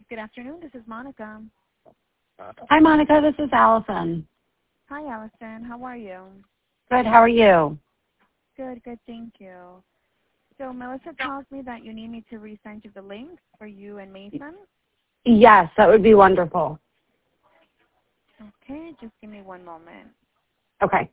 Good afternoon. This is Monica. Hi, Monica. This is Allison. Hi, Allison. How are you? Good. How are you? Good, good. Thank you. So Melissa tells me that you need me to resend you the links for you and Mason. Yes, that would be wonderful. Okay, just give me one moment. Okay.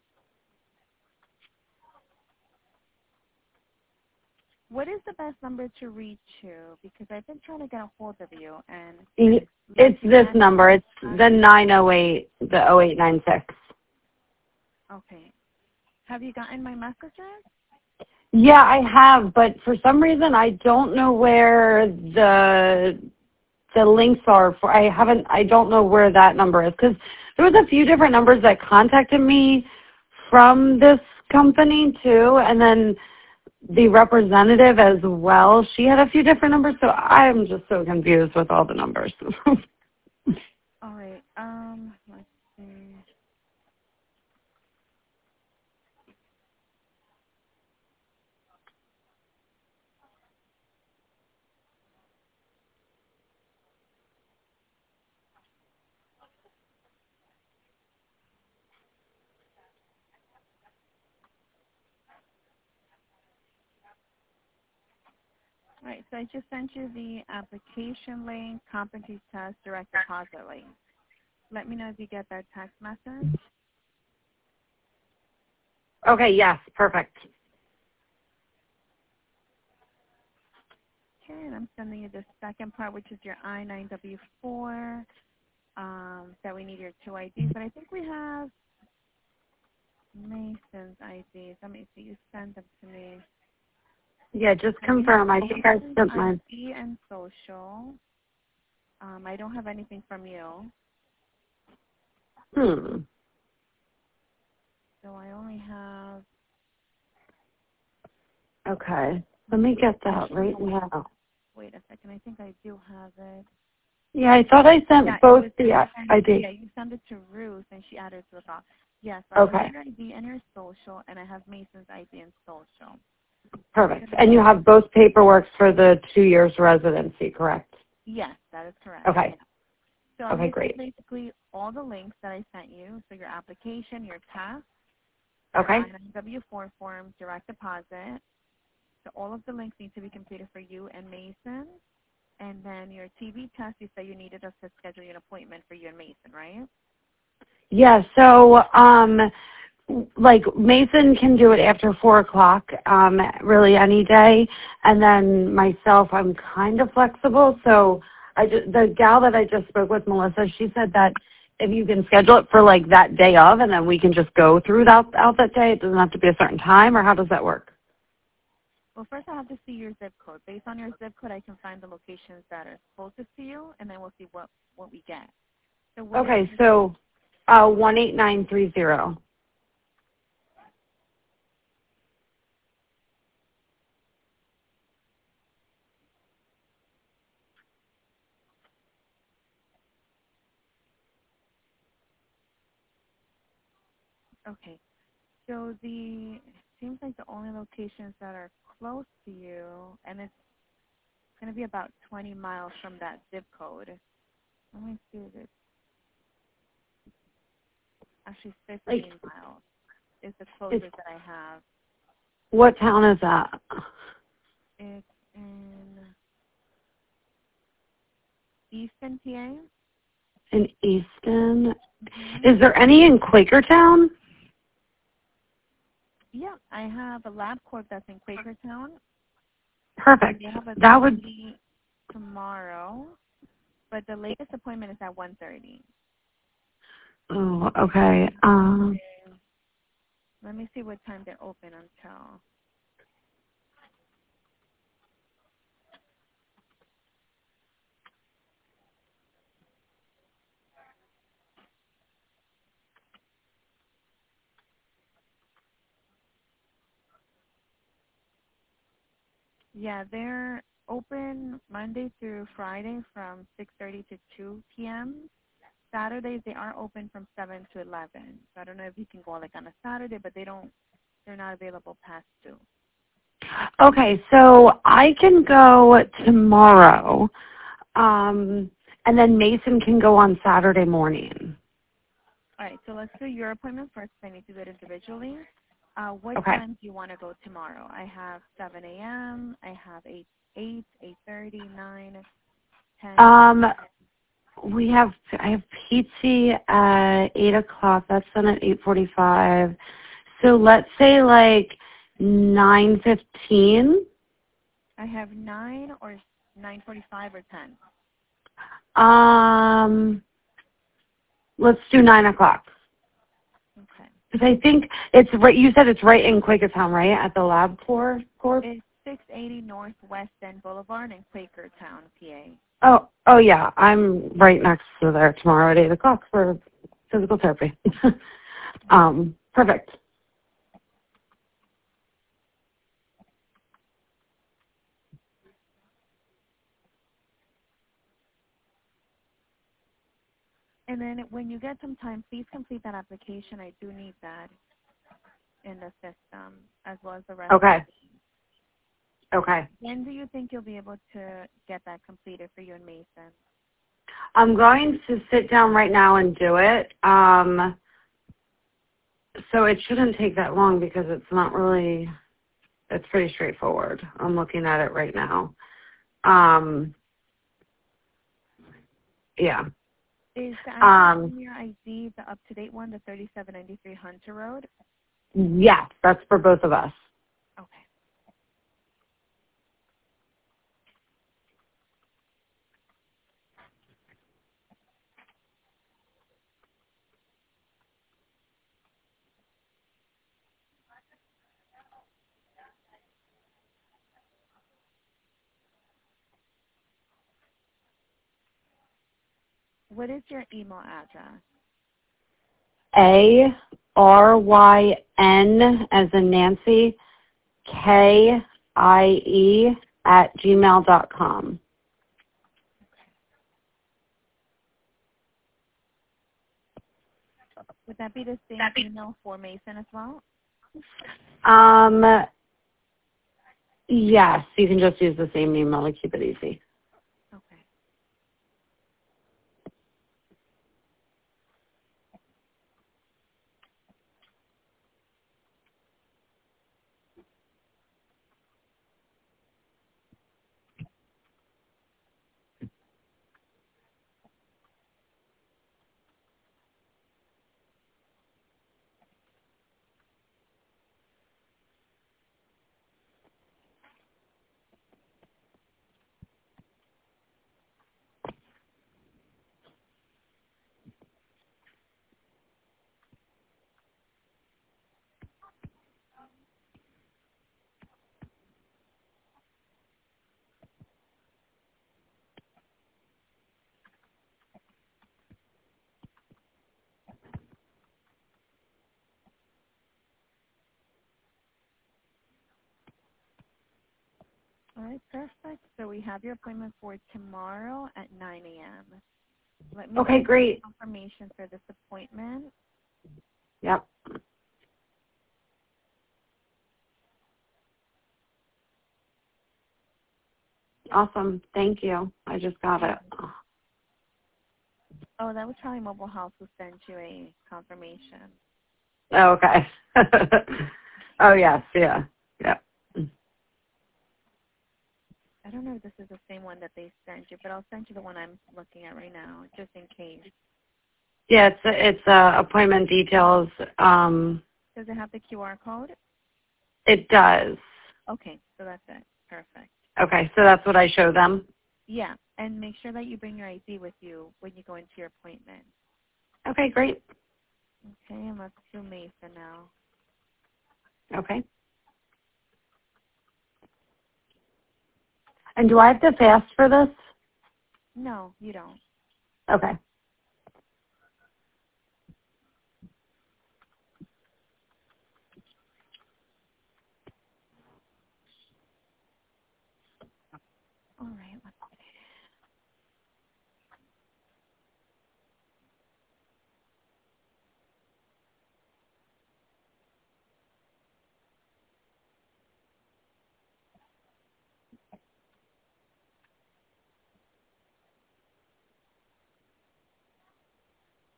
What is the best number to reach you? Because I've been trying to get a hold of you, and It's this number. It's the 908, the 0896. Okay. Have you gotten my messages? Yeah, I have, but for some reason I don't know where the links are for. I don't know where that number is, because there was a few different numbers that contacted me from this company too, and then the representative as well. She had a few different numbers, so I'm just so confused with all the numbers. All right. Let's see. All right, so I just sent you the application link, competency test, direct deposit link. Let me know if you get that text message. Okay, yes, perfect. Okay, and I'm sending you the second part, which is your I-9W4, that we need your two IDs. But I think we have Mason's IDs. Let me see. You sent them to me. Yeah, just confirm. I think I sent mine. ID and social. I don't have anything from you. So I only have... Okay. Let me get that right now. Wait a second. I think I do have it. Yeah, I thought I sent both the ID. Yeah, you sent it to Ruth, and she added it to the file. Yes, I have your ID and your social, and I have Mason's ID and social. Perfect. And you have both paperwork for the 2 years residency, correct? Yes, that is correct. Okay. So I'm basically all the links that I sent you. So your application, your test, your I-9W4 form, direct deposit. So all of the links need to be completed for you and Mason. And then your TB test, you said you needed us to schedule an appointment for you and Mason, right? Yeah, so like Mason can do it after 4 o'clock, really any day. And then myself, I'm kind of flexible. So the gal that I just spoke with, Melissa, she said that if you can schedule it for like that day of, and then we can just go through out that day. It doesn't have to be a certain time, or how does that work? Well, first I have to see your zip code. Based on your zip code, I can find the locations that are closest to you, and then we'll see what we get. So okay, so 18930. Okay. So it seems like the only locations that are close to you, and it's going to be about 20 miles from that zip code. Let me see if it's actually 15 miles is the closest that I have. What town is that? It's in Easton, PA. In Easton. Is there any in Quakertown? Yeah, I have a LabCorp that's in Quakertown. Perfect. That would be tomorrow, but the latest appointment is at 1:30. Oh, okay. Let me see what time they're open until. Yeah, they're open Monday through Friday from 6:30 to 2 p.m. Saturdays they are open from 7 to 11. So I don't know if you can go like on a Saturday, but they're not available past 2. Okay, so I can go tomorrow. And then Mason can go on Saturday morning. All right, so let's do your appointment first. I need to do it individually. What Okay. time do you want to go tomorrow? I have 7 a.m. I have 8:30, 9, 10. I have PT at 8 o'clock. That's done at 8:45. So let's say like 9:15. I have 9 or 9:45 or 10. Let's do 9 o'clock. Okay. Because I think it's right. You said it's right in Quakertown, right? At the LabCorp? It's 680 North West End Boulevard in Quakertown, PA. Oh yeah. I'm right next to there tomorrow at 8 o'clock for physical therapy. Perfect. And then when you get some time, please complete that application. I do need that in the system, as well as the rest. Okay. Okay. When do you think you'll be able to get that completed for you and Mason? I'm going to sit down right now and do it. So it shouldn't take that long because it's not really, it's pretty straightforward. I'm looking at it right now. Yeah. Is the address in your ID the up-to-date one, the 3793 Hunter Road? Yes, that's for both of us. Okay. What is your email address? ARYN as in Nancy, KIE@gmail.com. Would that be the same email for Mason as well? Yes, you can just use the same email to keep it easy. Okay. All right, perfect. So we have your appointment for tomorrow at 9 a.m. Let me Okay, great. confirmation for this appointment. Yep. Awesome. Thank you. I just got it. Oh, that was probably Mobile Health who sent you a confirmation. Oh, okay. Oh, yes. Yeah. Yeah. I don't know if this is the same one that they sent you, but I'll send you the one I'm looking at right now, just in case. Yeah, it's appointment details. Does it have the QR code? It does. Okay, so that's it. Perfect. Okay, so that's what I show them? Yeah, and make sure that you bring your ID with you when you go into your appointment. Okay, great. Okay, and let's do Mason now. Okay. And do I have to fast for this? No, you don't. Okay. All right, let's see.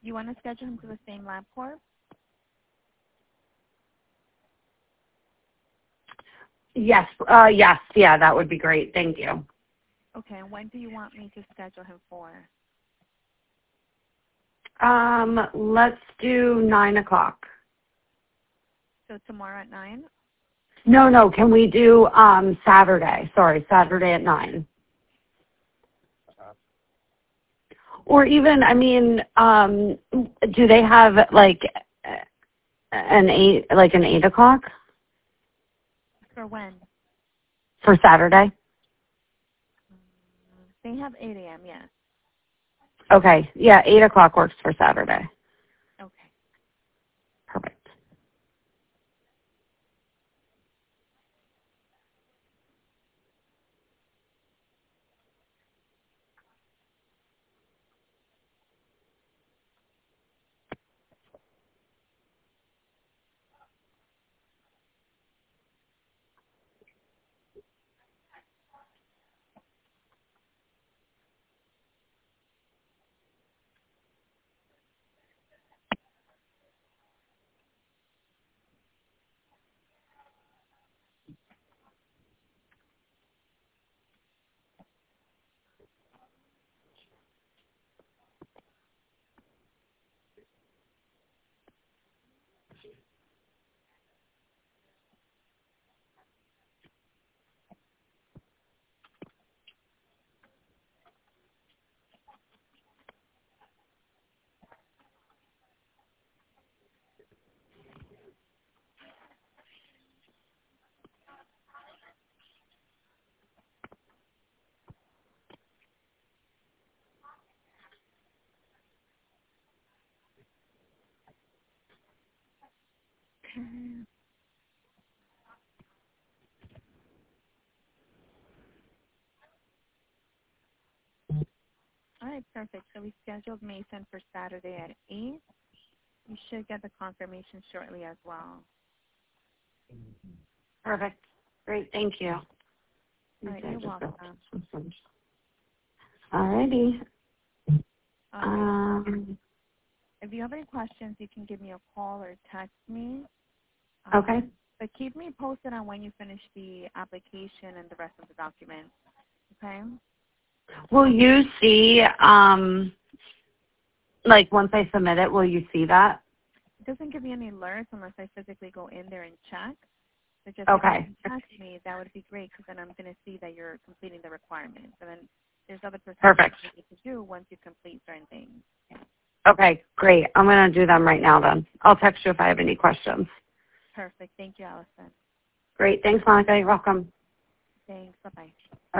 you want to schedule him to the same LabCorp? Yes. Yes. Yeah, that would be great. Thank you. Okay. And when do you want me to schedule him for? Let's do 9 o'clock. So tomorrow at 9? No. Can we do Saturday? Sorry, Saturday at 9. Or even, I mean, do they have like an 8 o'clock For when? for Saturday? They have 8 a.m. Yes. Okay. Yeah, 8 o'clock works for Saturday. Okay. Perfect. All right, perfect. So we scheduled Mason for Saturday at 8. You should get the confirmation shortly as well. Perfect. Great. Thank you. All right, you're welcome. All righty. All right. If you have any questions, you can give me a call or text me. Okay. But keep me posted on when you finish the application and the rest of the documents. Okay? Will you see, like once I submit it, will you see that? It doesn't give me any alerts unless I physically go in there and check. So just Okay. if you can text me, that would be great because then I'm going to see that you're completing the requirements. And then there's other procedures you need to do once you complete certain things. Okay, great. I'm going to do them right now then. I'll text you if I have any questions. Perfect. Thank you, Allison. Great. Thanks, Monica. You're welcome. Thanks. Bye-bye.